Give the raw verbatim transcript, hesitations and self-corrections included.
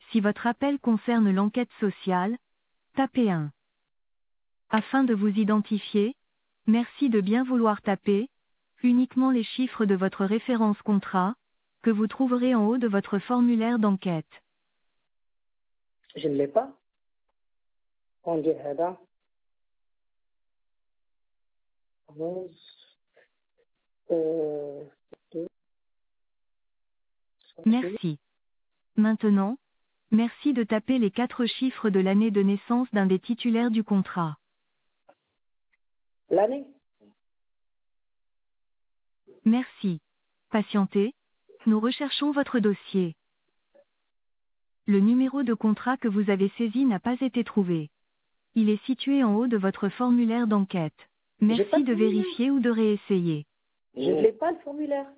Si votre appel concerne l'enquête sociale, tapez un. Afin de vous identifier, merci de bien vouloir taper uniquement les chiffres de votre référence contrat, que vous trouverez en haut de votre formulaire d'enquête. Je ne l'ai pas. On dirait là. Euh, Merci. Maintenant, merci de taper les quatre chiffres de l'année de naissance d'un des titulaires du contrat. L'année. Merci. Patientez, nous recherchons votre dossier. Le numéro de contrat que vous avez saisi n'a pas été trouvé. Il est situé en haut de votre formulaire d'enquête. J'ai pas Merci de de formulaire. vérifier ou de réessayer. Je ne l'ai pas le formulaire.